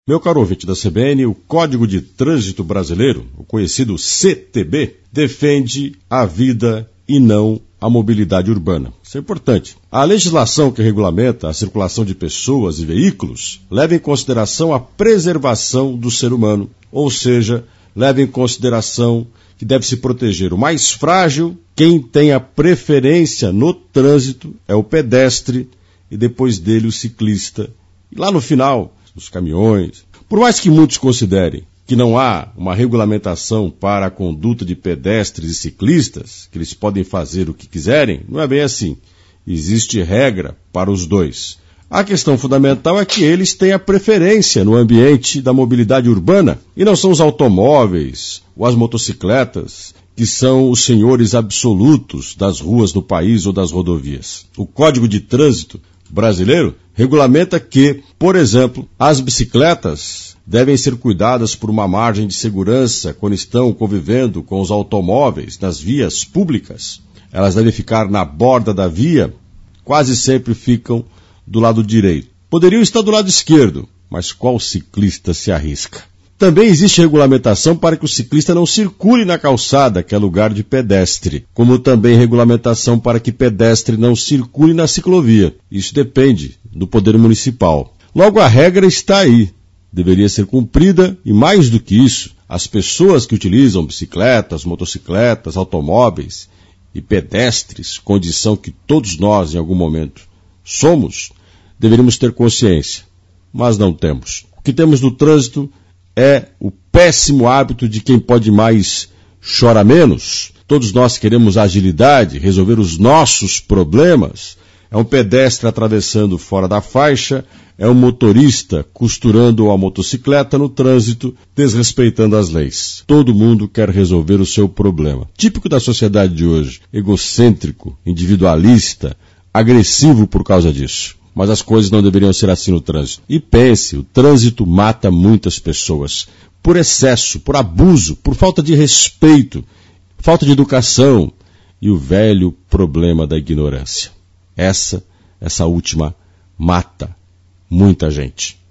Meu caro ouvinte da CBN, o Código de Trânsito Brasileiro, o conhecido CTB, defende a vida e não a mobilidade urbana. Isso é importante. A legislação que regulamenta a circulação de pessoas e veículos leva em consideração a preservação do ser humano, ou seja, leva em consideração que deve se proteger o mais frágil. Quem tem a preferência no trânsito é o pedestre e depois dele o ciclista. E lá no final, os caminhões. Por mais que muitos considerem que não há uma regulamentação para a conduta de pedestres e ciclistas, que eles podem fazer o que quiserem, não é bem assim. Existe regra para os dois. A questão fundamental é que eles têm a preferência no ambiente da mobilidade urbana, e não são os automóveis ou as motocicletas que são os senhores absolutos das ruas do país ou das rodovias. O Código de Trânsito Brasileiro regulamenta que, por exemplo, as bicicletas devem ser cuidadas por uma margem de segurança quando estão convivendo com os automóveis nas vias públicas. Elas devem ficar na borda da via, quase sempre ficam do lado direito. Poderiam estar do lado esquerdo, mas qual ciclista se arrisca? Também existe regulamentação para que o ciclista não circule na calçada, que é lugar de pedestre, como também regulamentação para que pedestre não circule na ciclovia. Isso depende do poder municipal. Logo, a regra está aí. Deveria ser cumprida e, mais do que isso, as pessoas que utilizam bicicletas, motocicletas, automóveis e pedestres, condição que todos nós, em algum momento, somos, deveríamos ter consciência, mas não temos. O que temos no trânsito é o péssimo hábito de quem pode mais chora menos. Todos nós queremos agilidade, resolver os nossos problemas. É um pedestre atravessando fora da faixa, é um motorista costurando a motocicleta no trânsito, desrespeitando as leis. Todo mundo quer resolver o seu problema. Típico da sociedade de hoje, egocêntrico, individualista, agressivo por causa disso. Mas as coisas não deveriam ser assim no trânsito. E pense, o trânsito mata muitas pessoas. Por excesso, por abuso, por falta de respeito, falta de educação e o velho problema da ignorância. Essa última mata muita gente.